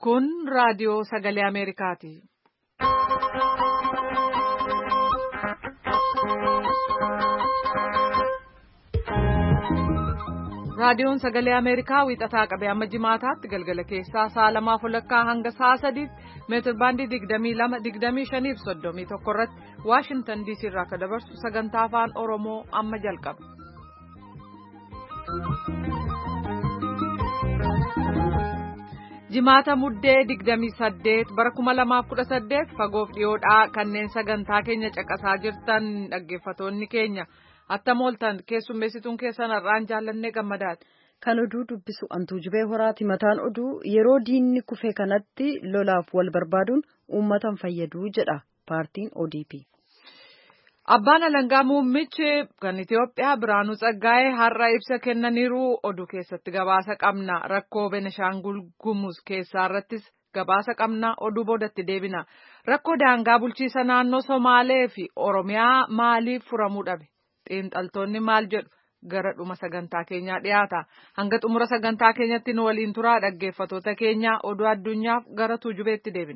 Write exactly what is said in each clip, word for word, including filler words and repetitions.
Kun raadiyoo sagalee Ameerikaati. Raadiyoon sagalee Ameerikaa wiixataa qabee amma jimaataatti galgala keessaa sa'a lamaaf walakkaa hanga sa'a sadiitti meetir baandii digdamii lama digdamii shanii fi soddomii tokko irratti Waashingtan diisii irraa akka dabarsu sagantaa afaan Oromoo amma jalqaba. Jimaata muddee digdamii saddeet bara kuma lamaaf kudha saddeet fagoof dhiyoodhaa kanneen sagantaa keenya caqasaa jirtan dhaggeeffatoonni keenya. Attam ooltan keessummeessituun keessan har'aan jaallannee gammadaati. Kan oduu dubbisu antuu jibee horaati. Mataan oduu yeroo diinni kufee kanatti lolaaf wal barbaaduun uummatan fayyaduu jedha paartiin O D P. Abbaan alangaa muummichi kan Itoophiyaa Biraanuu Tsaggaayee har'a ibsa kennaniiru oduu keessatti gabaasa qabna. Rakkoo Benishaangul Gumuz keessaa irrattis gabaasa qabna oduu boodatti deebina. Rakkoo daangaa bulchiisa naannoo Somaalee fi Oromiyaa maaliif furamuu dhabe? Xiinxaltoonni maal jedhu gara dhuma sagantaa keenyaa dhiyaata. Hanga xumura sagantaa keenyatti nu waliin turaa dhaggeeffatoota keenya oduu addunyaaf gara tuujubeetti deebina.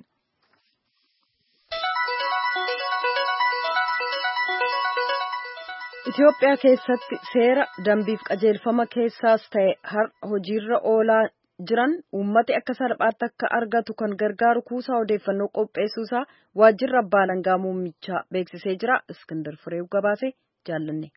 Itoophiyaa keessatti seera dambiif qajeelfama keessaas ta'e har'a hojiirra oolaa jiran uummati akka salphaatti akka argatu kan gargaaru kuusaa odeeffannoo qopheessuusaa waajjirri abbaa alangaa muummichaa beeksisee jira. Iskindar Fireew gabaase. Jaallanne.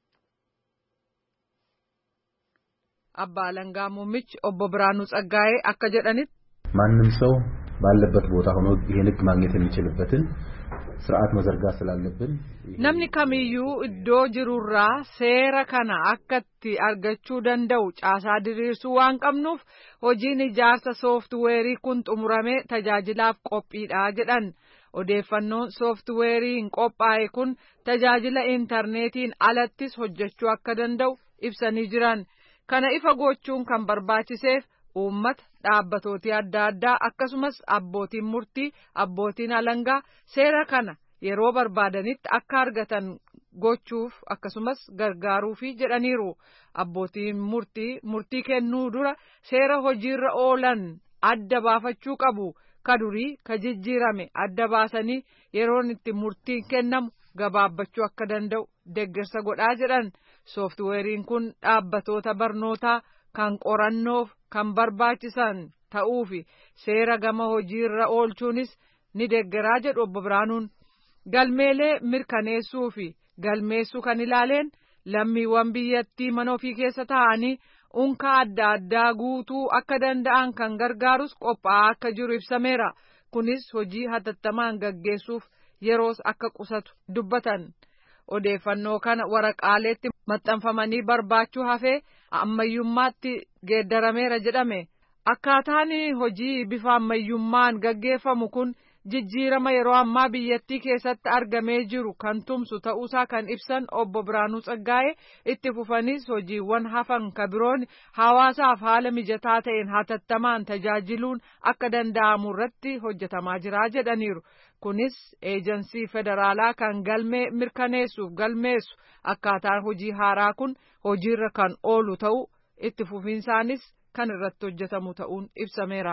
Abbaa alangaa muummichi obbo Biraanuu Tsaggaayee akka jedhanitti ማንም ሰው ባለበት ቦታ ሆኖ ይሄን ህግ ማግኘት የሚችልበትን ስርዓት መዘርጋት ስላለብን namni kamiyyuu iddoo jirurraa seera kana akkatti argachuu danda'u caasaa diriirsuu waan qabnuuf hojiin ijaarsa sooftiweerii kun xumuramee tajaajilaaf qophiidha jedhan. Odeeffannoon sooftiweeriin qophaa'e kun tajaajila intarneetiin alattis hojjechuu akka danda'u ibsanii jiran. Kana ifa gochuun kan barbaachiseef uummata dhaabbatooti adda addaa akkasumas abbootiin murtii abbootiin alangaa seera kana yeroo barbaadanitti akka argatan gochuuf akkasumas gargaaruufi jedhaniiru. Abbootiin murtii murtii kennuu dura seera hojiirra oolan adda baafachuu qabu. Kadurii ka jijjiirame adda baasanii yeroon itti murtiin kennamu gabaabbachuu akka danda'u deeggarsa godhaa jedhan. Sooftiweeriin kun dhaabbatoota barnootaa kan qorannoof kan barbaachisan ta'uu fi seera gama hojiirra oolchuunis ni deeggaraa jedhu obbo Biraanuun. Galmeelee mirkaneessuu fi galmeessuu kan ilaaleen lammiiwwan biyyattii mana ofii keessa taa'anii unkaa adda addaa guutuu akka danda'an kan gargaarus qophaa'aa akka jiru ibsameera. Kunis hojii hatattamaan gaggeessuuf yeroos akka qusatu dubbatan. Odeeffannoo kana waraqaaleetti maxxanfamanii barbaachuu hafee ammayyummaatti geeddarameera jedhame. Akkaataan hojii bifa ammayyummaan gaggeeffamu kun jijjiirama yeroo ammaa biyyattii keessatti argamee jiru kan tumsu ta'uusaa kan ibsan obbo Biraanuu Tsaggaayee itti fufanis hojiiwwan hafan kabiroon hawaasaaf haala mijataa ta'een hatattamaan tajaajiluun akka danda'amu irratti hojjetamaa jira jedhaniiru. Kunis eejansii federaalaa kan galmee mirkaneessuuf galmeessu akkaataan hojii haaraa kun hojiirra kan oolu ta'u itti fufinsaanis kan irratti hojjetamu ta'uun ibsameera.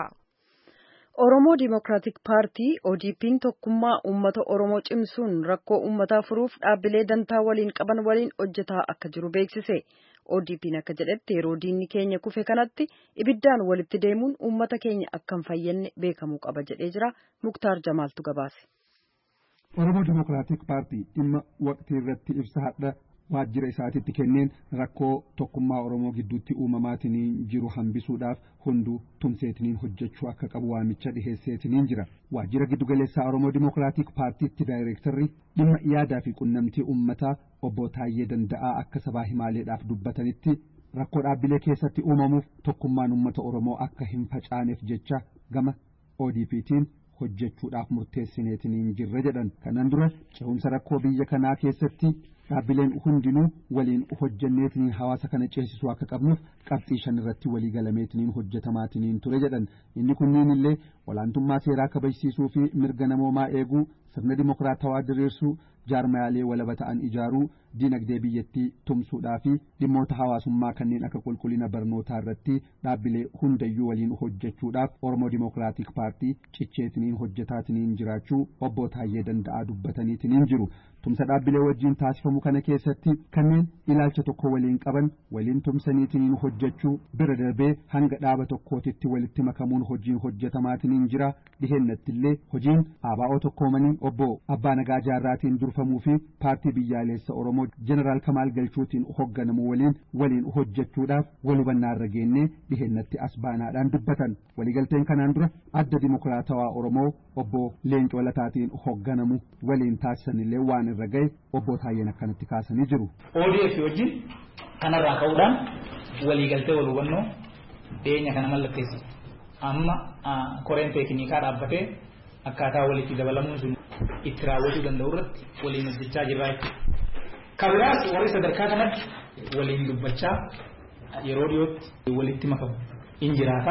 Oromoo Dimokiraatik Paartii O D P'n tokkummaa uummata Oromoo cimsuun rakkoo uummataa furuuf dhaabbilee dantaa waliin qaban waliin hojjetaa akka jiru beeksise. O D P'n akka jedhetti yeroo diinni keenya kufe kanatti ibiddaan walitti deemuun uummata keenya akka hin fayyadne beekamuu qaba jedhee jira. Muktaar Jamaaltu gabaase. Oromoo Dimokiraatik Paartii dhimma waqtii irratti ibsa hadha waajjira isaatiitti kenneen rakkoo tokkummaa Oromoo gidduutti uumamaatiin jiru hambisuudhaaf hunduu tumseetiniin hojjechuu akka qabu waamicha dhiheesseetiniin jira. Waajjira giddugaleessaa Oromoo Dimokiraatik Paartiitti daayireektarri dhimma yaadaa fi qunnamtii uummataa obbo Taayyee Danda'aa akka sabaa himaaleedhaaf dubbatanitti rakkoo dhaabbilee keessatti uumamuuf tokkummaan uummata Oromoo akka hin facaaneef jecha gama O D P'tiin hojjechuudhaaf murteessineetiniin jirra jedhan. Kanaan dura cehumsa rakkoo biyya kanaa keessatti dhaabbileen hundinuu waliin hojjenneetiniin hawaasa kana ceesisuu akka qabnuuf qabxii shan irratti walii galameetiniin hojjetamaatiniin ture jedhan. Inni kunniin illee olaantummaa seeraa kabajsiisuu fi mirga namoomaa eeguu, sirna dimokiraatawaa diriirsuu, jaarmayaalee walaba ta'an ijaaruu dinagdee biyyattii tumsuudhaa fi dhimmoota hawaasummaa kanneen akka qulqullina barnootaa irratti dhaabbilee hundayyuu waliin hojjechuudhaaf Oromoo Dimokiraatik Paartii cicheetiniin hojjetaatiniin jiraachuu obbo Taayyee Danda'aa dubbataniitiniin jiru. Tumsa dhaabbilee wajjin taasifamu kana keessatti kanneen ilaalcha tokko waliin qaban waliin tumsaniitiniin hojjechuu bira darbee hanga dhaaba tokkootitti walitti makamuun hojiin hojjetamaatiniin jira. Dhihennatti illee hojiin aabaa'oo tokkoomanii obbo Abbaa Nagaa Jaarraatiin durfamuu fi paartii biyyaalessa Oromoo Jeneraal Kamaal Galchuutiin hoogganamu waliin waliin hojjechuudhaaf wal hubannaa irra geennee dhihennatti as baanaadhaan dubbatan. Waliigalteen kanaan dura adda Dimokiraatawaa Oromoo obbo Leencoo Lataatiin hoogganamu waliin taasisanillee waan irra gahe obbo Taayyeen akkanatti kaasanii jiru. O D F wajjin kanarraa ka'uudhaan waliigaltee wal hubannoo dhiyeenya kana mallatteessa. Amma koreen teeknikaa dhaabbatee akkaataa walitti dabalamuun sun itti raawwachuu danda'u irratti waliin hojjechaa jirra jechuudha. Kabiraas warri sadarkaa kanatti waliin dubbachaa yeroo dhiyootti walitti makamu in jiraata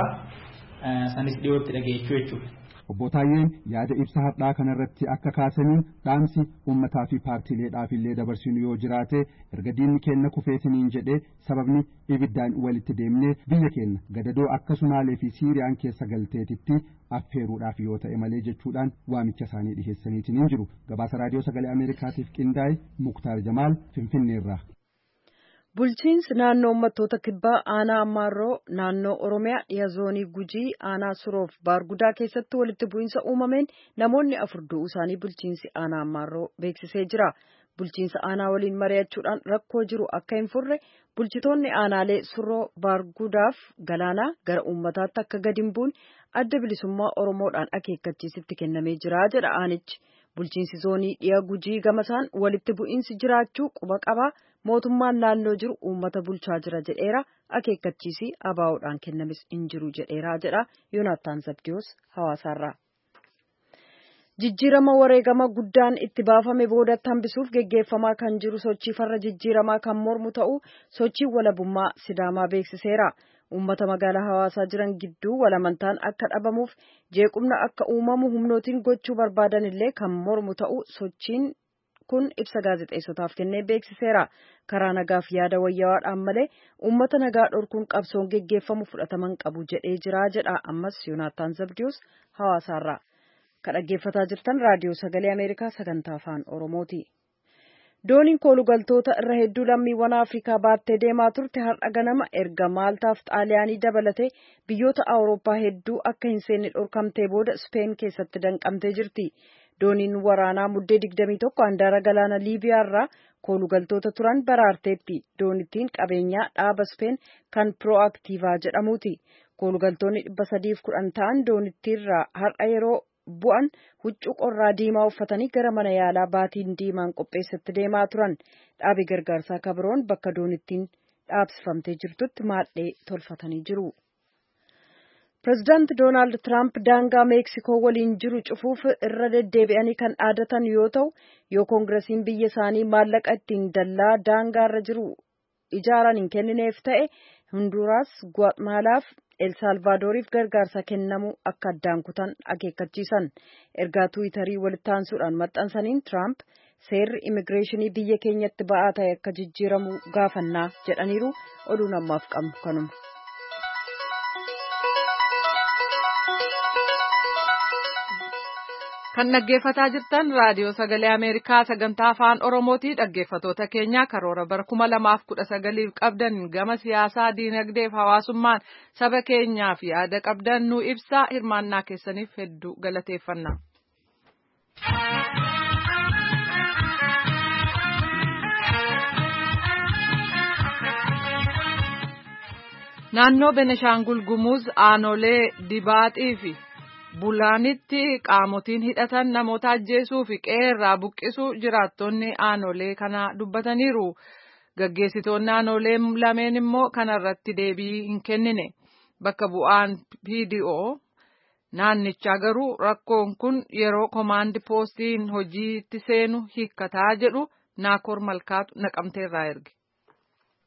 sanis dhiyootti dhageechuu jechuudha. Obbo Taayyeen yaada ibsa har'aa kanarratti akka kaasaniin dhaamsi uummataa fi paartiileedhaaf illee dabarsinu yoo jiraate erga diinni keenya kufeetiniin jedhee sababni ibiddaan walitti deemnee biyya keenya gadadoo akka Sumaalee fi Siiriyaan keessa galteetitti affeeruudhaaf yoo ta'e malee jechuudhaan waamicha isaanii dhiheessaniitiniin jiru. Gabaasa raadiyoo sagalee Ameerikaatiif qindaa'e Muktaar Jamaal Finfinneerraa. Bulchiinsi naannoo uummattoota kibbaa aanaa Ammaarroo naannoo Oromiyaa dhiya zoonii Gujii aanaa Suroof Baargudaa keessatti walitti bu'iinsa uumameen namoonni afur du'uu isaanii bulchiinsi aanaa Ammaarroo beeksisee jira. Bulchiinsa aanaa waliin mari'achuudhaan rakkoo jiru akka hin furre bulchitoonni aanaalee Suroo Baargudaaf Galaanaa gara uummataatti akka gadi hin buune adda bilisummaa Oromoodhaan akeekkachiisitti kennamee jira jedha aanichi. Bulchiinsi zoonii dhiya Gujii gamasaan walitti bu'iinsi jiraachuu quba qabaa. Mootummaan naannoo jiru uummata bulchaa jira jedheera akeekkachiisii abaa'uudhaan kennamis hin jiru jedheera jedha Yoonaataan Zabdiyoos Hawaasaarraa. Jijjiirama wareegama guddaan itti baafame boodatti hambisuuf geggeeffamaa kan jiru sochii farra jijjiiramaa kan mormu ta'uu sochii walabummaa Sidaamaa beeksiseera. Uummata magaalaa Hawaasaa jiran gidduu walamantaan akka dhabamuuf jeequmna akka uumamu humnootiin gochuu barbaadan illee kan mormu ta'uu sochiin kun ibsa gaazexeessotaaf kennee beeksiseera. Karaa nagaaf yaada wayyawaadhaan malee uummata nagaa dhorkuun qabsoon geggeeffamu fudhataman qabu jedhee jira jedha ammas Yoonaataan Zabdiyoos Hawaasaarraa. Kan dhaggeeffataa jirtan raadiyoo sagalee Ameerikaa sagantaa afaan Oromooti. Dooniin koolugaltoota irra hedduu lammiiwwan Afrikaa baattee deemaa turte har'a ganama erga Maaltaaf Xaaliyaanii dabalatee biyyoota Awurooppaa hedduu akka hin seenne dhorkamtee booda Speen keessatti danqamtee jirti. Dooniin waraanaa muddee digdamii tokko handaara galaana Liibiyaarraa koolugaltoota turan baraarteetti. Doonittiin qabeenyaa dhaaba Speen kan Proactiva jedhamuuti. Koolugaltoonni dhibba sadiif kudhan ta'an doonittiirraa har'a yeroo bu'an huccuu qorraa diimaa uffatanii gara mana yaalaa baatiin diimaan qopheessatti deemaa turan. Dhaabi gargaarsaa kabiroon bakka doonittiin dhaabsifamtee jirtutti maadhee tolfatanii jiru. Pireezidaanti Doonaald Tiraamp daangaa Meeksikoo waliin jiru cufuuf irra deddeebi'anii kan dhaadatan yoo ta'u, yoo koongiresiin biyya isaanii maallaqa ittiin dallaa daangaarra jiru ijaaran hin kennineef ta'e, Hunduraas, Guaatmaalaaf El Salvaadooriif gargaarsa kennamu akka addaan kutan akeekkachiisan. Ergaa Tiwiitarii walitti aansuudhaan maxxansaniin Tiraamp seerri immigireeshinii biyya keenyatti ba'aa ta'e akka jijjiiramu gaafannaa jedhaniiru. Oduun ammaaf qabnu kanuma. Kan dhaggeeffataa jirtan raadiyoo sagalee Ameerikaa sagantaa afaan Oromooti. Dhaggeeffatoota keenya karoora bara kuma lamaaf kudha sagaliif qabdan gama siyaasaa, diinagdeef hawaasummaan saba keenyaaf yaada qabdan nu ibsaa. Hirmaannaa keessaniif hedduu galateeffanna. Naannoo Beneshaangul Gumuz aanolee Dibaaxii fi Bulaanitti qaamotiin hidhatan namoota ajjeesuu fi qeerraa buqqisuu jiraattonni aanolee kana dubbataniiru. Gaggeessitoonni aanolee lameen immoo kanarratti deebii hin kennine. Bakka bu'aan P D O naannichaa garuu rakkoon kun yeroo komaandi poostiin hojiitti seenu hiikkataa jedhu Naakoor Malkaatu Naqamteerraa erge.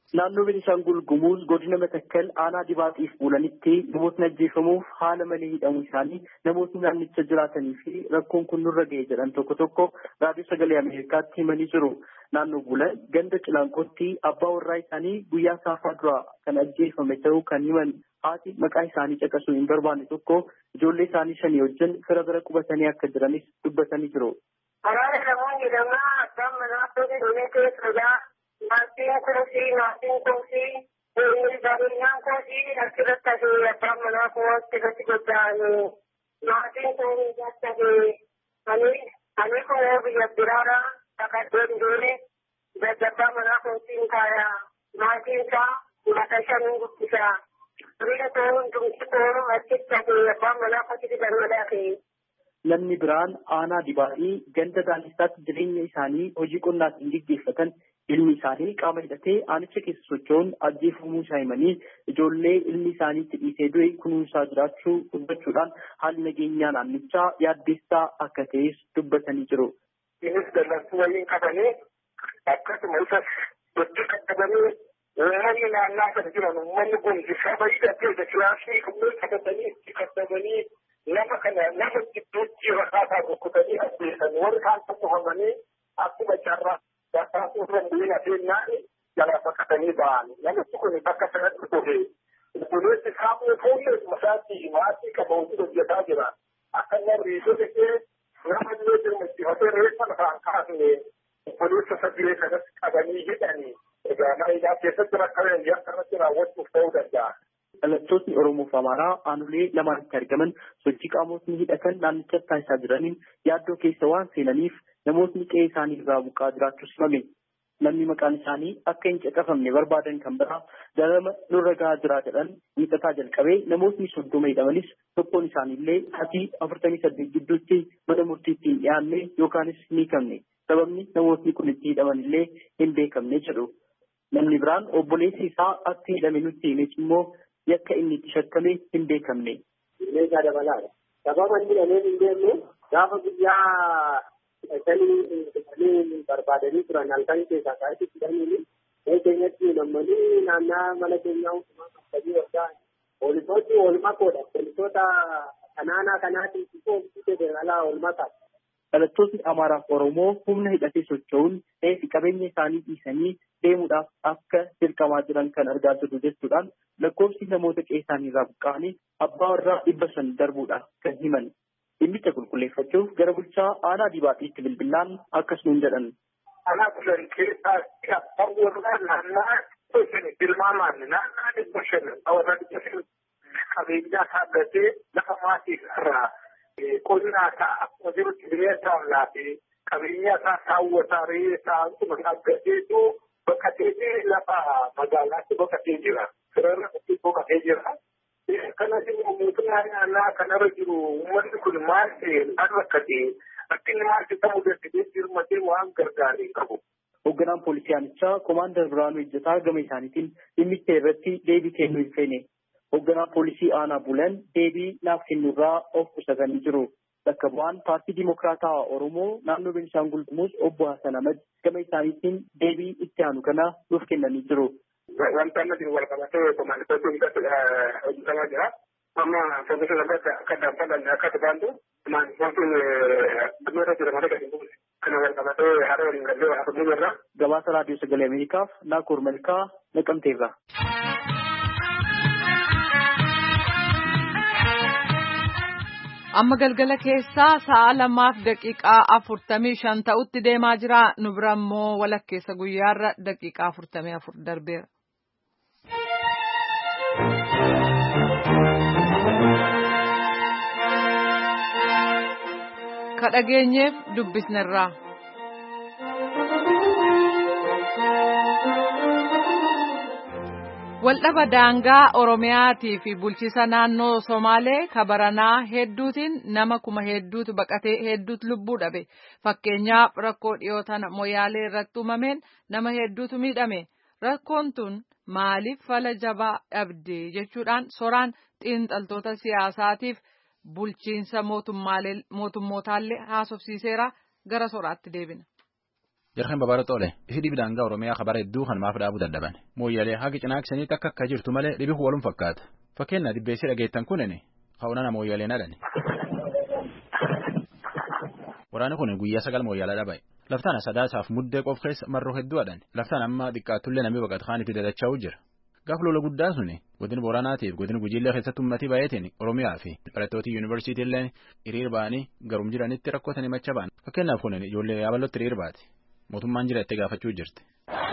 Naannoo Beenishaangul Gumuz godina Matakkal aanaa Dibaatiif buulanitti namootni ajjeefamuuf haala malee hidhamuu isaanii namootni naannicha jiraatanii fi rakkoon kun nurra ga'e jedhan tokko tokko raadiyoo sagalee Ameerikaatti himanii jiru. Naannoo buulan ganda Cilaanqootti abbaa warraa isaanii guyyaa saafaa duraa kan ajjeefame ta'uu kan himan haati maqaa isaanii caqasuu hin barbaanne tokko ijoollee isaanii shanii wajjin fira bira qubatanii akka jiranis dubbatanii jiru. Alaala namoonni lamaa abbaan manaa tokko doonee sodaa maatiin kunuunsi maatiin kunuunsi bareedinaan kunuunsi asirratti hafee abbaan manaa kunuunsi irratti gojjaa'anii maatiin kunuunsi hafee ani ani kunuun biyya biraadhaa takkaddeen doonee daddabbaa manaa kunuunsiin kaayaa maatiin isaa mata shanii guddisaa biyya kunuun tumsi kunuun achitti hafee abbaan manaa kunuunsi galmadaa ta'e. Namni biraan aanaa Dibaatii ganda Daalisaatti jireenya isaanii hojii qonnaatiin gaggeeffatan ilmi isaanii qaama hidhatee aanicha keessa socho'uun ajjeefamuu isaa himanii ijoollee ilmi isaanii itti dhiisee du'e kunuunsaa jiraachuu dubbachuudhaan haalli nageenyaa naannichaa yaaddeessaa akka ta'es dubbatanii jiru. Innis dallantuu waliin qabanii akkasuma isas hojii qaqqabanii uummanni naannaa kan jiran uummanni kun saba hidhatee siyaasii kunneen qabatanii itti qaqqabanii nama kana nama gidduutti rakkataa bokkutanii ajjeesan warri kaan tokkofamanii akkuma carraa bakkaasuu dandeenye adeemnaan jala bakkatanii ba'an namichi kun bakka sanatti dhufe obboleessi saamuu fuullee masaatti maatii qaba hojii hojjetaa jira akka nama riisota kee nama illee jirmatti hatee reeffa lafaan kaasne obboleessa sadii kanatti qabanii hidhanii egaa maayidaa keessatti rakkaleen yakkanatti raawwachuuf ta'uu danda'a. Dhalattoonni Oromoo fi Amaaraa aanolee lamaanitti argaman sochii qaamotni hidhatan naannichatti taasisaa jiraniin yaaddoo keessa waan seenaniif namootni qe'ee isaanii irraa buqqaa jiraachuus himame. Namni maqaan isaanii akka hin caqafamne barbaadan kan biraa darama nurra gahaa jira jedhan miixataa jalqabee namootni soddoma hidhamanis tokkoon isaaniillee sa'aatii afurtamii saddeet gidduutti mana murtiitti hin dhiyaanne yookaanis hin hiikamne. Sababni namootni kun itti hidhamanillee hin beekamne jedhu. Namni biraan obboleessi isaa akka hidhame nutti himes immoo yakka inni itti shakkame hin beekamne. Meeshaa dabalaadha. Sababa inni dhamee hin beekne gaafa guyyaa hidhatanii barbaadanii turan halkan keessaa ka'etti hidhanii mee keenyatti nammanii naannaa mana keenyaa hundumaa qabanii waggaa poolisooti oolmaa koodha. Poolisoota kanaanaa kanaatiin poolisii federaalaa oolmaa ta'a. Dhalattoonni Amaaraa fi Oromoo humna hidhatee socho'uun qe'ee qabeenya isaanii dhiisanii deemuudhaaf akka dirqamaa jiran kan argaa jirru jechuudhaan lakkoofsi namoota qe'ee isaanii irraa buqqa'anii abbaa warraa dhibba shan darbuudha kan himan. Dhimmicha qulqulleeffachuuf gara bulchaa aanaa Dibaatiitti bilbilaan akkasumas jedhan. Aanaa kulan keessaa abbaan warraa naannaa tilmaamaan naannaa dhibba shan warra dhibba shan qabeenyaa saaggatee lafa maatii irraa qonnaa isaa akkuma jirutti bineensaaf laatee qabeenya isaa saawwataa re'ee isaa akkuma saaggateetu boqotee lafa magaalaatti boqotee jira. Sirarra boqotee jira. Kanas immoo mootummaa naannaa kanarra jiru uummanni kun maal ta'e maal rakkate rakkinni maal ta'e mudatee jirmatee waan gargaaree qabu. Hoogganaan poolisii aanichaa Koomaandar Biraanuu Ejjataa gama isaaniitiin dhimmicha irratti deebii kennuu hin feene. Hoogganaan poolisii aanaa bulan deebii naaf kennurraa of qusatanii jiru. Bakka bu'aan paartii Dimokiraataa Oromoo naannoo Beenishaangul Gumuz obbo Hassan Ahmad gama isaaniitiin deebii itti aanu kana nuuf kennanii jiru. Wanta amma jiru walqabatee komaanditoota hojjetamaa jira. Amma poolisiin irratti akka daanfalan akka tubaantu komaanditoonni dhimmoota jedhamanii gadi buuse. Kana walqabatee haala waliin gallee waa fudhuu irra. Gabaasa raadiyoo sagalee Ameerikaaf Naakoor Malkaa Naqamteerra. Amma galgala keessaa sa'a lamaaf daqiiqaa afurtamii shan ta'utti deemaa jira. Nu bira immoo walakkeessa guyyaarra daqiiqaa afurtamii afur darbeera. Ka dhageenyeef dubbisnerraa. Waldhaba daangaa Oromiyaatii fi bulchiisa naannoo Somaalee kabaranaa hedduutiin nama kuma hedduutu baqatee hedduutu lubbuu dhabe. Fakkeenyaaf rakkoo dhiyoo tana Moyaalee irratti uumameen nama hedduutu miidhame. Rakkoon tun maaliif fala jabaa dhabde jechuudhaan soraan xiinxaltoota siyaasaatiif bulchiinsa mootummootallee haasofsiiseera gara soraatti deebina. Jarhan babara tole isi dibidanga Oromiyaa khabara hedduu kan maaf dhaabuu dadhaban mooyyalee haqi cinaaksanii takka akka jirtu malee dhibi walum fakkaata fakkeenya dibbeessi dhageettan kunini hawunana mooyyalee nadhani waraana kun guyyaa sagal mooyyala dhabaye laftaan sadaasaaf muddee qof keessa marroo hedduu adhan laftaan amma xiqqaatullee namni baqat kaanitti dadacha'uu jira gaaf lola guddaa suni godin Booranaatiif godin Gujiillee keessatti ummatii baay'eetiin Oromiyaa fi barattoota yuunivarsiitii illee hiriir ba'anii garum jiranitti rakkotanii macha ba'an fakkeenyaaf kun ijoollee yaabalootti hiriir baate mootummaan jira itti gaafachuu jirti.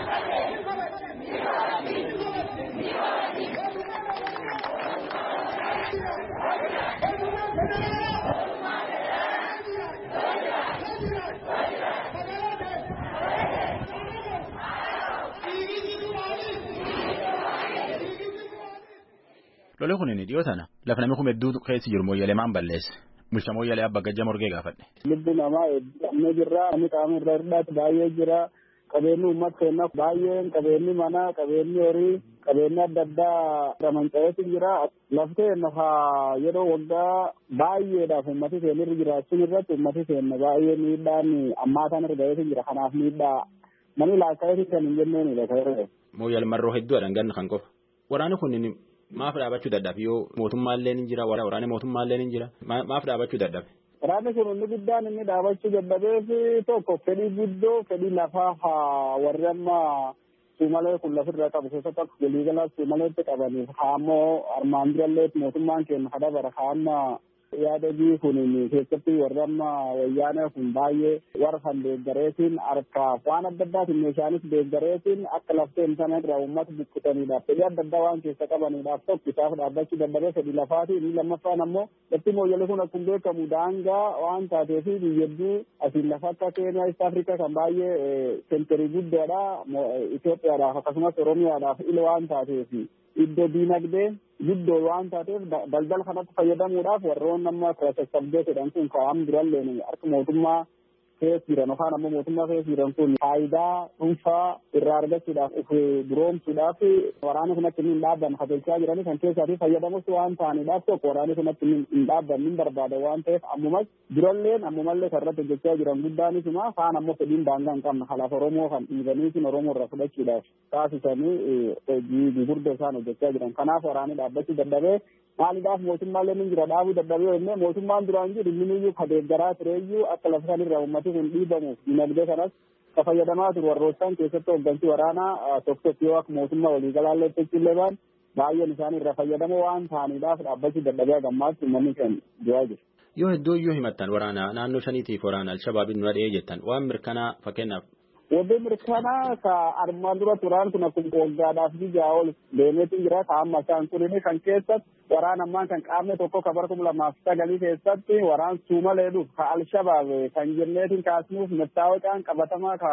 Lole kunini dhiyoo tana lafa namni kun hedduu keessi jiru mooyyalee maan balleesse bulcha mooyyalee abba gajja morgee gaafadhe. Lubbi namaa hedduu jira namni qaama irra hir'aatu baay'ee jira qabeenyi uummata keenyaaf baay'een qabeenyi manaa qabeenyi horii qabeenyi adda addaa ramanca'eetu jira laftee nafa yeroo waggaa baay'eedhaaf uummati keenya irra jiraachuun irratti uummati keenya baay'ee miidhaan ammaataan irra ga'eetu jira kanaaf miidhaa namni laakkaa'eetu kan hin jenneenidha ta'e. Mooyyal marroo hedduudhaan ganna kan qofa waraanni kun maaf dhaabachuu dadhabe yoo mootummaallee ni jira waraanni mootummaallee ni jira maaf dhaabachuu dadhabe. Waraanni kun inni guddaan inni dhaabachuu dadhabeef tokko fedhii guddoo fedhii lafaa warri amma suumalee kun lafirra qabu keessatti akka waliigalaa suumaleetti qabaniif haammoo armaan durallee mootummaan keenya kadabara haamma yaadagii kun keessatti warri amma wayyaanee kun baay'ee warra kan deeggareetiin harkaaf waan adda addaatiin meeshaanis deeggareetiin akka lafteen sana irraa uummata buqqisaniidhaaf fedhii adda addaa waan keessa qabaniidhaaf tokko isaaf dhaabbachuu dadhabee fedhii lafaatii inni lammaffaan ammoo lafti mooyyalee kun akkuma beekamu daangaa waan taateefi biyyedduu asiin lafa akka Keeniyaa East Afrikaa kan baay'ee senterii guddoodha Itoophiyaadhaaf akkasumas Oromiyaadhaaf ila waan taateefi iddoo diinagdee guddoo waan taateef daldala kanatti fayyadamuudhaaf warroon amma sassabdee jedhan kun kaa'am duralleen harka mootummaa keessa jiran yookaan ammoo mootummaa keessa jiran kun faayidaa dhuunfaa irraa argachuudhaaf of duroomsuudhaaf waraana kanatti hin dhaabban hafalchaa jiranii kan keessaatii fayyadamus waan ta'aniidhaaf tokko waraana kanatti hin dhaabban hin barbaada waan ta'eef ammumas duralleen ammumallee karratti hojjechaa jiran guddaanisuma kaan ammoo fedhiin daangaa hin qabne kalaaf Oromoo kan dhiibaniitiin Oromoo irraa fudhachuudhaaf taasisanii hojii gurguddoo isaan hojjechaa jiran kanaaf waraanni dhaabbachuu dadhabee maaliidhaaf mootummaallee ni jira dhaabuu dadhabee jennee mootummaan duraan jiru inni ka deeggaraa tureeyyuu akka lafa sanirraa uummati kun dhiibamuuf dinagdee kanas ka fayyadamaa turu warroottan keessatti hooggansi waraanaa tokko tokko yoo akka mootummaa waliigalaallee jechuullee baan baay'een isaanii irraa fayyadamoo waan ta'aniidhaaf dhaabbachuu dadhabee gammaatti uummanni keenya du'aa jiru. Yoo hedduu iyyuu himattan waraana naannoo shaniitiif waraana Alshabaabiin nu dhahee jettan waan mirkanaa fakkeenyaaf. Wanti mirkanaa ka armaan dura turaan kun akkuma waggaadhaaf biyyaa ol deemeetu jira ka amma isaan turini kan keessatti waraan ammaan kan qaamne tokko ka bara kuma lamaaf sagalii keessatti waraan suumaleedhuuf ka Alshabaab kan jenneetiin kaasnuuf mettaawaqaan qabatamaa ka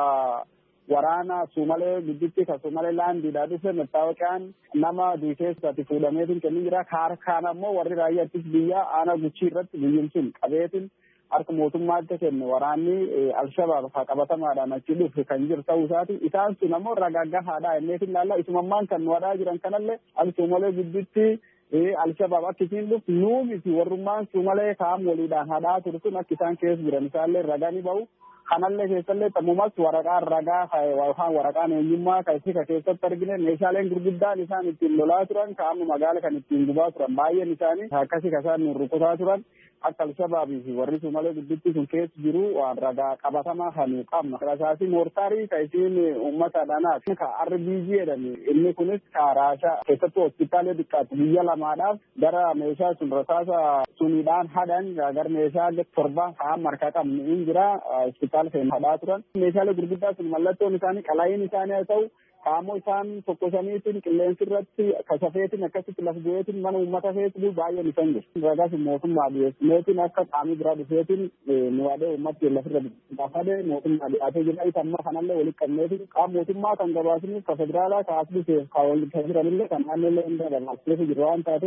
waraana suumalee gidduutti ka suumalee laandiidhaa dhufe mettaawaqaan nama duukeessatti fuudhameetiin kennin jira ka harkaan ammoo warri raayyaattis biyya aanaa guchii irratti biyyin sun qabeetiin harka mootummaatti kenne waraanni Alshabaab haa qabatamaadhaan achi dhufe kan jiru ta'uu isaati isaan sun ammoo ragaggahaadha inneetiin laalla isumammaan kan nu wadhaa jiran kanallee Suumalee gidduutti Alshabaab akka isiin dhufu nuumiti warrummaan Suumalee kaam waliidhaan hadhaa turu sun akka isaan keessa jiran isaallee ragaa ni ba'u kanallee keessallee tammumas waraqaan ragaa yookaan waraqaan eenyummaa kan isii ka keessatti argine meeshaaleen gurguddaan isaan ittiin lolaa turan ka'amnu magaala kan ittiin gubaa turan baay'een isaanii akkasii ka isaan rukutaa turan akka Alshabaabii fi warri Suumalee gidduutti sun keessa jiru waan ragaa qabatamaa kan qabna. Rasaasii moortaarii ka isiin uummata dhanaati. Ka R B G jedhani inni kunis ka Raashaa keessattuu hospitaalee xiqqaatti biyya lamaadhaaf gara meeshaa sun rasaasa suniidhaan hadhan gara meeshaa torba kaan markaa qabni hin jira hospitaala seen hadhaa turan. Meeshaalee gurguddaa sun mallattoon isaanii qalaayiin isaanii haa ta'u qaammoo isaan tokkosaniitiin qilleensi irratti kasafeetiin akkasitti laf bu'eetiin mana uummata feetu baay'een isaan jiru. Ragas mootummaa dhiyeessineetiin akka qaamii biraa dhufeetiin nu waadee uummatti lafirra gaafadee mootummaa dhiyaatee jira. Isa amma kanallee walitti qabneetiin qaama mootummaa kan gabaasiniif ka federaalaa ka asliseef ka walitti jiranillee kan naannollee hunda gabaasneef jiru waan taateef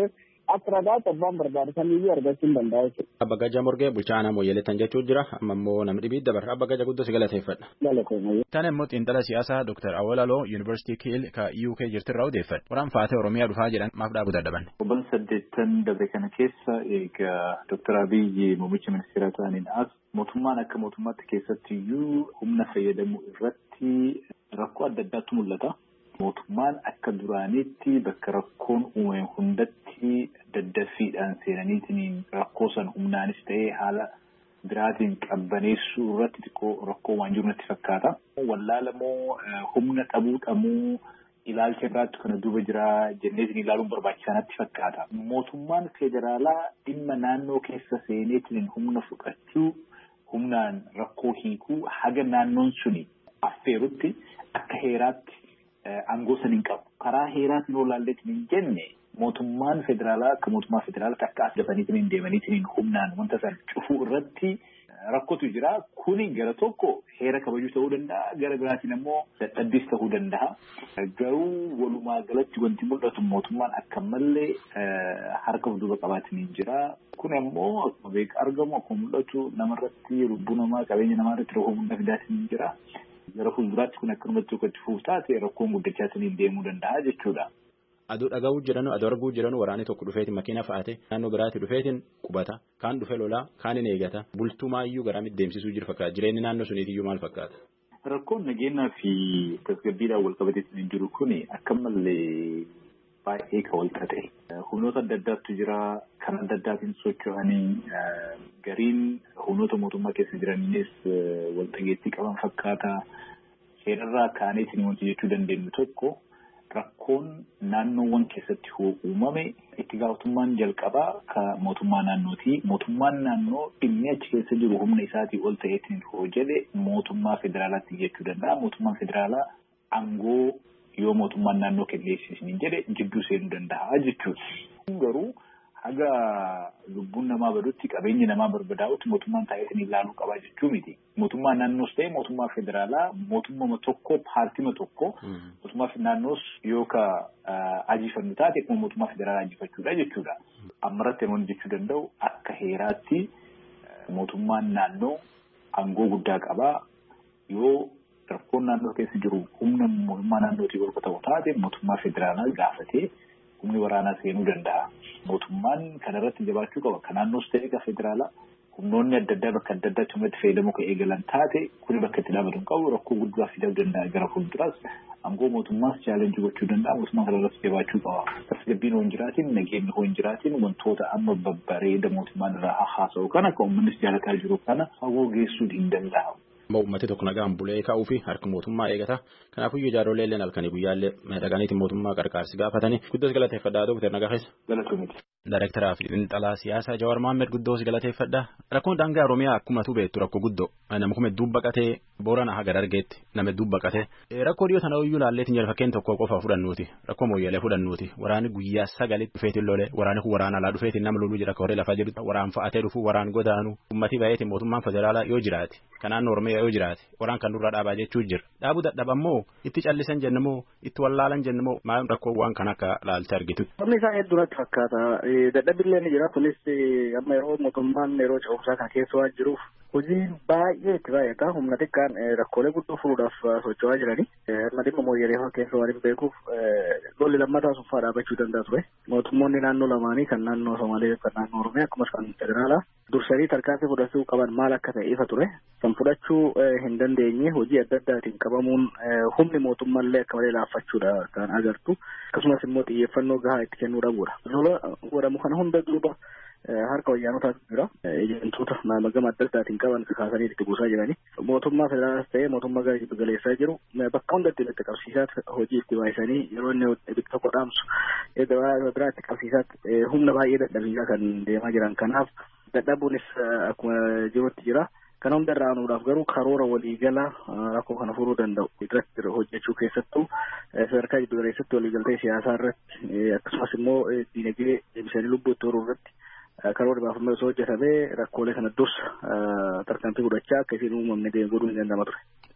akka ragaatti abbaan barbaade kamiyyuu argachuu hin danda'a jechuudha. Abba Gajaa Morgee bulchaa aanaa Mooyyeleetan jechuun jira amma immoo namni dhibii dabarra Abba Gajaa guddoo si galateeffadha. Galateeffadha. Tana immoo xiinxala siyaasaa Dooktar Awwalaloo Yuunivarsiitii Kiil ka U K jirtirraa odeeffadha. Waraan faatee Oromiyaa dhufaa jedhan maaf dhaabuu dadhaban. Obboon saddeettan dabre kana keessa egaa Dooktar Abiyyi muummicha ministeeraa ta'aniin as mootummaan akka mootummaatti keessatti iyyuu humna fayyadamuu irratti rakkoo adda addaatu mul'ata. Mootummaan akka duraaniitti bakka rakkoon uumame hundatti daddaffiidhaan seenaniitiin rakkoo san humnaanis ta'ee haala biraatiin qabbaneessuu irratti xiqqoo rakkoo waan jiru natti fakkaata. Wallaalamoo humna dhabuu dhamuu ilaalcha irraatti kana duuba jira jenneetiin ilaaluun barbaachisaa natti fakkaata. Mootummaan federaalaa dhimma naannoo keessa seeneetiin humna fudhachuu humnaan rakkoo hiikuu haga naannoon suni affeerutti akka heeraatti aangoo san hin qabu. Karaa heeraatiin olaalleetiin hin jenne mootummaan federaalaa akka mootummaa federaalaatti akka as dafaniitiin hin deemaniitiin humnaan wanta san cufuu irratti rakkootu jira. Kuni gara tokko heera kabajuu ta'uu danda'a. Gara biraatiin ammoo dadhabbiis ta'uu danda'a. Garuu walumaa galatti wanti mul'atu mootummaan akka malee harka of duuba qabaatiin hin jira. Kun ammoo akkuma beekaa argamu akkuma mul'atu namarratti lubbuu namaa qabeenya namaa irratti rakkoo guddaa fidaatiin hin jira. Gara fuulduraatti kun akkanumatti tokkotti fuuftaate rakkoon guddachaatiin deemuu danda'a jechuudha. Aduu dhaga'uu jiranu aduu arguu jiranu waraanni tokko dhufeetiin makiina fa'aate naannoo biraatti dhufeetiin qubata kaan dhufe lolaa kaan hin eegata bultumaayyuu garamitti deemsisuu jiru fakkaata jireenyi naannoo suniitiyyuu maal fakkaata. Rakkoon nageenyaa fi tasgabbiidhaan wal qabateetiin hin jiru kuni akka malee baay'ee kan wal ta'e. Humnoota adda addaatu jira kan adda addaatiin socho'anii gariin humnoota mootummaa keessa jiraniinis wal dhageettii qaban fakkaata. Seerarraa kaaneetiin wanti jechuu dandeenyu tokko rakkoon naannoowwan keessatti uumame itti gaafatamummaan jalqabaa ka mootummaa naannooti. Mootummaan naannoo dhimmi achi keessa jiru humna isaatii ol ta'eetiin hoo jedhe mootummaa federaalaatti jechuu danda'a. Mootummaan federaalaa aangoo yoo mootummaan naannoo kenneessisin jedhe jidduu seenuu danda'a jechuudha. Garuu haga lubbuun namaa badutti qabeenyi namaa barbadaa'utti mootummaan taa'eetiin ilaaluu qabaa jechuu miti. Mootummaan naannoos ta'e mootummaa federaalaa mootummaa tokko paartii tokko mootummaa naannoos yoo ka ajiifannu taate akkuma mootummaa federaalaa ajiifachuudha jechuudha. Ammarratti namoonni jechuu danda'u akka heeraatti mootummaan naannoo aangoo guddaa qabaa yoo rakkoon naannoo keessa jiru humna mootummaa naannootii ol ta'u taate mootummaa federaalaa gaafatee humni waraanaa seenuu danda'a. Mootummaan kanarratti jabaachuu qaba. Kan naannoos ta'e ka federaalaa humnoonni adda addaa bakka adda addaatti humnatti fayyadamuu kan eegalan taate kuni bakka itti dhaabatu hin qabu rakkoo guddaa fiduu danda'a gara fuulduraas aangoo mootummaas chaalenjii gochuu danda'a. Mootummaan kanarratti jabaachuu qaba. Tasgabbiin hoo hin jiraatiin nageenyi hoo hin jiraatiin wantoota amma babbareeda mootummaan irraa haasa'u kana kan uummannis jaalataa jiru kana fagoo geessuu hin danda'amu. Uummati tokko nagaan bulee kaa'uu fi harka mootummaa eegata. Kanaafuu ijaarollee illee halkanii guyyaallee dhaqaniitiin mootummaa qarqaarsi gaafatanii guddoos galateeffadhaa Dooktar Nagaa keessa. Galatoomiti. Daayirektaraa fi xiinxalaa siyaasaa Jawaar Mohaammed guddoos galateeffadhaa. Rakkoon daangaa Oromiyaa akkuma tu beektu rakkoo guddoo nama kuma hedduu baqatee Boorana haga Dargeetti nama hedduu baqatee rakkoo dhiyoo sana iyyuu laalleetiin jala fakkeen tokko qofa fudhannuuti rakkoo Mooyyalee fudhannuuti waraanni guyyaa sagalitti dhufeetiin lolee waraanni kun waraana alaa dhufeetiin nama loluu jira koree lafaa jedhu waraan fa'atee dhufuu waraan godaanu uummatii baay'eetiin mootummaan federaalaa yoo jiraate kan naannoo Oromiyaa yoo jiraate waraan kan durra dhaabaa jechuu jira dhaabuu dadhabammoo itti callisan jennamoo itti wallaalan jennamoo maal rakkoo waan kan akka laalte argitu. Namni isaa hedduu natti fakkaata dadhabbiillee ni jira kunis amma yeroo mootummaan yeroo ce'umsaa kana keessa waan jiruuf hojiin baay'ee itti baay'ata humna xiqqaan rakkoolee guddoo furuudhaaf socho'aa jiranii amma dhimma Mooyyalee keessa waan hin beekuuf lolli lammataa suffaa dhaabachuu danda'a ture mootummoonni naannoo lamaanii kan naannoo Somaalee kan naannoo Oromiyaa akkasumas kan federaalaa dursanii tarkaanfii fudhachuu qaban maal akka ta'e ifa ture kan fudhachuu hin dandeenye hojii adda addaatiin qabamuun humni mootummaallee akka malee laaffachuudha kan agartu akkasumas immoo xiyyeeffannoo gahaa itti kennuu dhabuudha. Lola godhamu kana hunda duuba harka wayyaanotaatu jira ejentoota gama adda addaatiin qaban kaasanii itti buusaa jiranii mootummaa federaalaas ta'ee mootummaa gara giddu galeessaa jiru bakka hundatti itti qabsiisaatti hojii itti baay'isanii yeroo inni ibidda tokko dhaamsu biraa itti qabsiisaatti humna baay'ee dadhabiisaa kan deemaa jiran kanaaf dadhabuunis akkuma jirutti jira. Kana hunda irraa aanuudhaaf garuu karoora waliigalaa rakkoo kana furuu danda'u irratti hojjechuu keessattuu sadarkaa giddu galeessatti waliigaltee siyaasaa irratti akkasumas immoo diinagdee deebisanii lubbuu itti horuu irratti karoora baafamee osoo hojjetamee rakkoolee kana dursa tarkaanfii fudhachaa akka isiin uumamne godhuu hin danda'ama ture.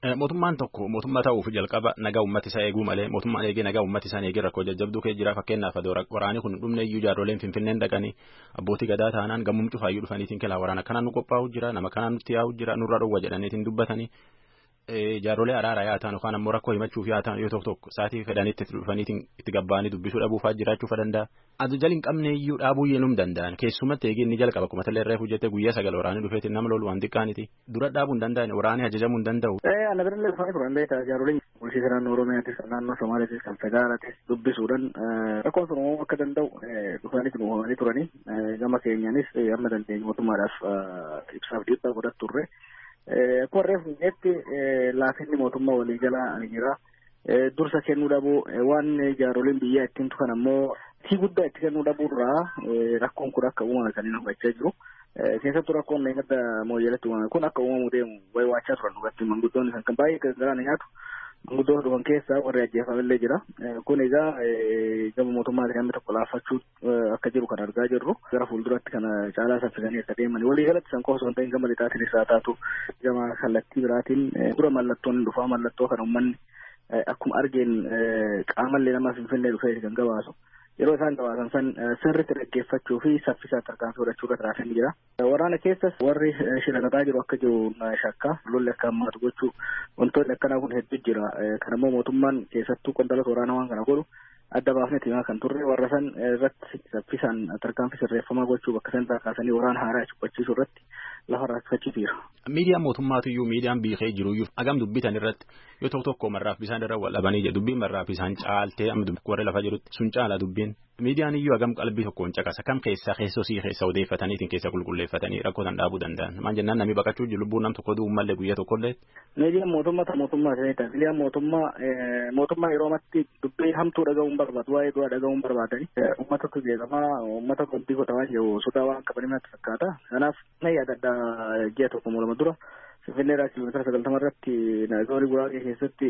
Mootummaan tokko mootummaa ta'uuf jalqaba nagaa uummata isaa eeguu malee mootummaan eegee nagaa uummata isaa eegee rakkoo jajjabduu kee jira fakkeenyaaf waraanni kun dhumne iyyuu jaarroleen finfinneen dhaqanii abbootii gadaa taanaan gammum cufaayyuu dhufaniitiin kilaa waraana kanaan nu qophaa'u jira nama kanaan nutti yaa'u jira nurra dhowwa jedhaniitiin dubbatanii jaarrolee araaraa yaa ta'an yookaan ammoo rakkoo himachuuf yaa ta'an yoo tokko tokko sa'aatii fedhanitti dhufaniitiin itti gabbaanii dubbisuu dhabuufaa jiraachuu danda'a. Adu jali hin qabne iyyuu dhaabuu yennum danda'an keessumatti eegee inni jalqaba akkuma tallee irraa hojjete guyyaa sagal waraanii dhufeetiin nama lolu waan xiqqaaniti dura dhaabuu hin danda'an waraanii ajajamuu hin danda'u. Ana birallee dhufanii turan beektaa jaarroleen bulchiinsa naannoo Oromiyaatis kan naannoo Somaaliyatis kan federaalaatis dubbisuudhaan rakkoon sun uumamuu akka danda'u dhufanii uumamanii turanii gama keenyaanis amma dandeenye mootummaadhaaf ibsaaf dhiibbaa godhat turre. Akkuma reefu jetti laafinni mootummaa waliigalaa ni jira. Dursa kennuu dhabuu waan jaarroleen biyyaa ittiin tukan ammoo tii guddaa itti kennuu dhabuurraa rakkoon kun akka uumame kan inni hubachaa jiru. Keessattuu rakkoon eeggadda mooyyeletti uumame kun akka uumamu deemu wayi waachaa turan dhugatti manguddoonni kan baay'ee garaan nyaatu manguddoo dhufan keessaa warri ajjeefamillee jira. Kun egaa gama mootummaati kan tokko laaffachuu akka jiru kan argaa jirru gara fuulduratti kana caalaa saffisanii akka deeman waliigalatti san qofa osoo hin ta'in gama lixaatiin isaa taatu gama kallattii biraatiin dura mallattoon dhufaa mallattoo kan uummanni akkuma argeen qaamallee nama finfinnee dhufee kan gabaasu yeroo isaan gabaasan san sirriitti dhaggeeffachuu fi saffisaan tarkaanfii fudhachuu irra tiraafin jira. Waraana keessas warri shirakataa jiru akka jiru shakka lolli akka hammaatu gochuu wantoonni akkanaa kun hedduu jira. Kan ammoo mootummaan keessattuu qondaalota waraanaa waan kana godhu adda baafnee timaa kan turre warra san irratti saffisaan tarkaanfii sirreeffamaa gochuu bakka san tarkaasanii waraana haaraa cubbachiisuu irratti lafa raakfachiisiira. Miidiyaan mootummaatu iyyuu miidiyaan biikee jiru iyyuu agam dubbitan irratti yoo tokko tokko marraaf bisaan irra wal dhabanii jedhu dubbiin marraaf bisaan caaltee amma dubbi warra lafa jirutti sun caala dubbiin miidiyaan iyyuu agam qalbii tokkoon caqasa kam keessaa keessosii keessa odeeffataniitiin keessa qulqulleeffatanii rakkootan dhaabuu danda'an maan jennaan namni baqachuu jiru lubbuun nam tokko du'u mallee guyyaa tokkollee. Miidiyaan mootummaa mootummaa ta'eeta miidiyaan mootummaa mootummaa yeroo amatti dubbii hamtuu dhaga'uun barbaadu waa'ee du'aa dhaga'uun barbaadani uummatatu jeeqamaa uummata qobbii qotamaa jiru sodaa waan qabanii natti fakkaata kanaaf na yaadadha ji'a tokko mul'ama dura Finfinnee irraa kiiloomeetira sagaltama irratti zoonii Guraagee keessatti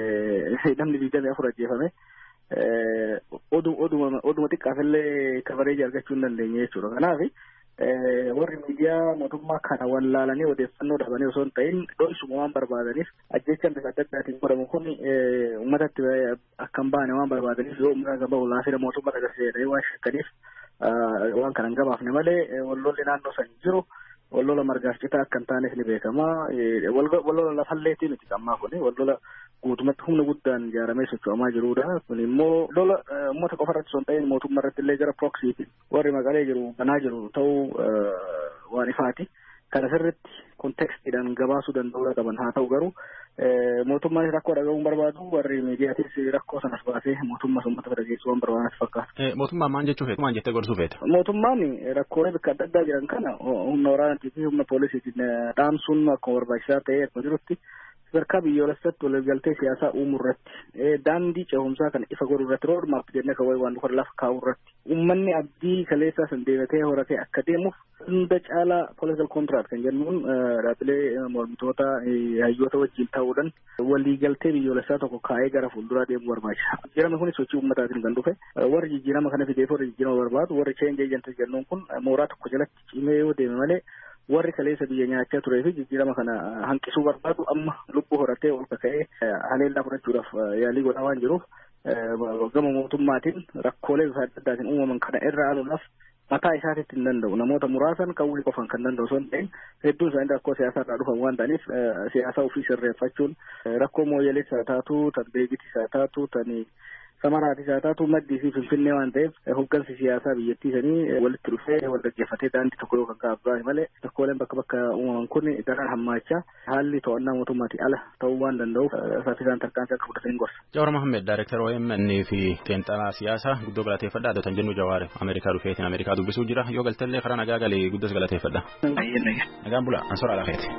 namni digdamii afur ajjeefame oduma xiqqaafillee kabareeji argachuu hin dandeenye jechuudha. Kanaaf warri miidiyaa mootummaa kana wallaalanii odeeffannoo dhabanii osoo hin ta'in dho'isuma waan barbaadaniif ajjechaan bifa adda addaatiin godhamu kun uummatatti akka hin baane waan barbaadaniif yoo uummata gaba laafina mootummaa agarsiisanii waan shakkaniif waan kana hin gabaafne malee wallolli naannoo san jiru wallola margaaf citaa akka hin taaneef ni beekama. Wallola lafalleetii miti ammaa kun wallola guutumatti humna guddaan ijaaramee socho'amaa jirudha. Kun immoo lola uummata qofa irratti osoo hin ta'in mootummaa irratti illee gara proksiitiin warri maqalee jiru banaa jiru ta'uu waan ifaati. Kana sirriitti kontekstiidhaan gabaasuu danda'uu qaban haa ta'u garuu mootummaan rakkoo dhaga'uun barbaadu warri miidiyaatis rakkoo sanas baasee mootummaa uummata bira geessuu waan barbaadaniif fakkaata. Mootummaan maal jechuu feeta? Maal jettee gorsuu feeta? Mootummaan rakkoolee bakka adda addaa jiran kana humna waraanaatii fi humna poolisiitiin dhaamsuun akkuma barbaachisaa ta'ee akkuma jirutti sadarkaa biyyoolessatti waliigaltee siyaasaa uumuu irratti daandii ce'umsaa kana ifa godhuu irratti roodmaap jennee kan waan dhufa lafa kaa'uu irratti uummanni abdii kaleessaa san deebatee horatee akka deemuuf hunda caalaa political contract kan jennuun dhaabbilee mormitoota hayyoota wajjin ta'uudhaan waliigaltee biyyoolessaa tokko kaa'ee gara fuulduraa deemuu barbaachisa. Jijjiirama kunis sochii uummataatiin kan dhufe warri jijjiirama kana fideef warri jijjiirama barbaadu warri change agent jennuun kun mooraa tokko jalatti cimee yoo deeme malee warri kaleessa biyya nyaachaa turee fi jijjiirama kana hanqisuu barbaadu amma lubbuu horatee ol kaka'ee haleellaa fudhachuudhaaf yaalii godhaa waan jiruuf gama mootummaatiin rakkoolee bifa adda addaatiin uumaman kana irra aanuudhaaf mataa isaatiitti hin danda'u namoota muraasan qawwee qofan kan danda'u osoo hin ta'in hedduun isaanii rakkoo siyaasaa irraa dhufan waan ta'aniif siyaasa ofii sirreeffachuun rakkoo mooyyelees haa taatu tan beekitis haa taatu tan samaraatis haa taatu maddii fi finfinnee waan ta'eef hoggansi siyaasaa biyyattii sanii walitti dhufee wal dhaggeeffatee daandii tokko yoo kan kaa'amu malee rakkooleen bakka bakka uumaman kun daran hammaachaa haalli to'annaa mootummaatiin ala ta'uu waan danda'uuf saffisaan tarkaanfii akka fudhatanii gorsa. Jawaar Mohammed Daayireektar O M N fi Xiinxalaa Siyaasaa guddoo galateeffadha. Adotan jennu Jawaar Ameerikaa dhufeetiin Ameerikaa dubbisuu jira. Yoo galtellee karaa nagaa galee guddos galateeffadha. Nagaan bula ansora alakeeti.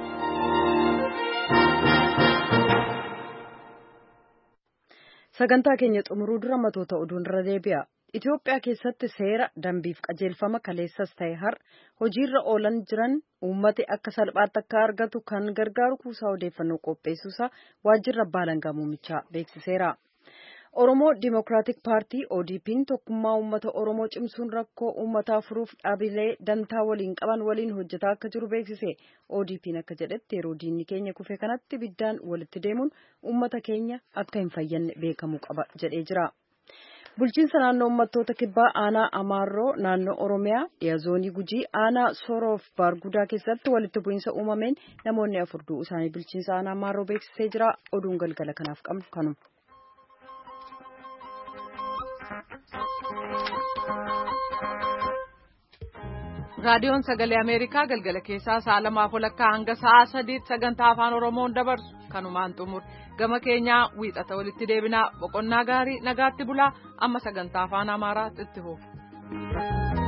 Sagantaa keenya xumuruu dura matoota oduun irra deebi'a. Itoophiyaa keessatti seera dambiif qajeelfama kaleessas ta'e har hojiirra oolan jiran uummati akka salphaatti akka argatu kan gargaaru kuusaa odeeffannoo qopheessuusaa waajjirri abbaa alangaa muummichaa beeksiseera. Oromoo Dimokiraatik Paartii O D P'n tokkummaa uummata Oromoo cimsuun rakkoo uummataa furuuf dhaabilee dantaa waliin qaban waliin hojjetaa akka jiru beeksise. O D P'n akka jedhetti yeroo diinni keenya kufe kanatti biddaan walitti deemuun uummata keenya akka hin fayyanne beekamuu qaba jedhee jira. Bulchiinsa naannoo uummattoota kibbaa aanaa Amaarroo naannoo Oromiyaa dhiya zoonii Gujii aanaa Soroof Baargudaa keessatti walitti bu'iinsa uumameen namoonni afur du'uu isaanii bulchiinsa aanaa Amaarroo beeksisee jira. Oduun galgala kanaaf qabnu kanuma. Raadiyoon Sagalee Ameerikaa galgala keessaa sa'a lamaaf walakkaa hanga sa'a sadiitti sagantaa afaan Oromoon dabarsu kanumaan xumur gama keenyaa wiixata walitti deebinaa boqonnaa gaarii nagaatti bulaa amma sagantaa afaan Amaaraatti itti fufu.